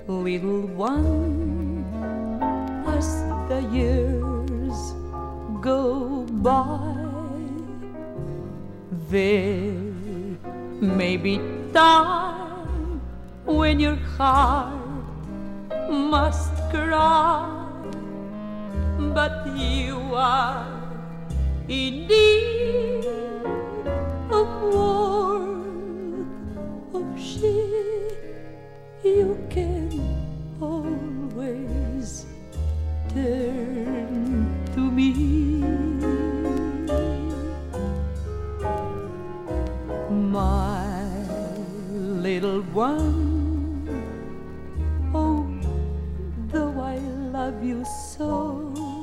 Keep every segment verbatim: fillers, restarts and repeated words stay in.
little one, as the years go by. There may be time when your heart must cry, but you are in need of warmth of shade. You can always turn to me. My little one, oh, though I love you so,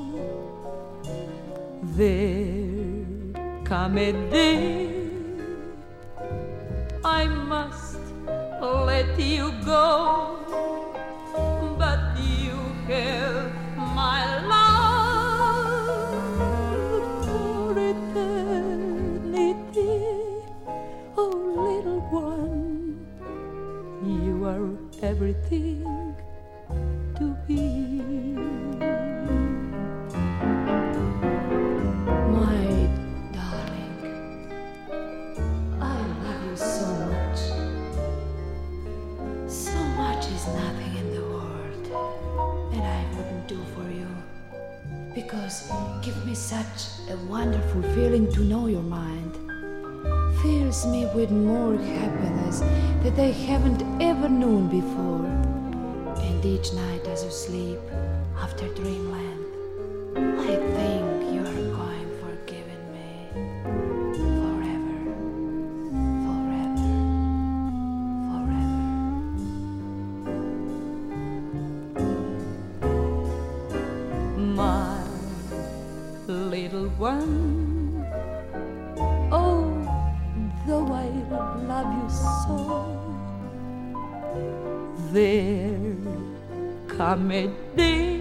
there come a day I must let you go, but you have my love for eternity. Oh, little one, you are everything to me. My darling, I love you so much. So much is nothing in the world that I wouldn't do for you, because you give me such a wonderful feeling to know your mind. Fills me with more happiness that I haven't ever known before. And each night as you sleep after dreamland, I think you are going forgiving me forever, forever, forever. My little one, oh, though I love you so, there come a day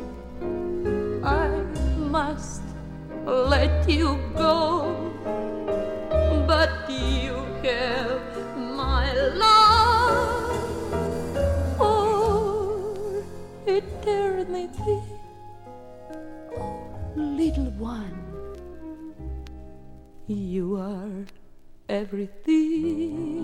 I must let you go, but you have my love for eternity. Oh, little one, you are everything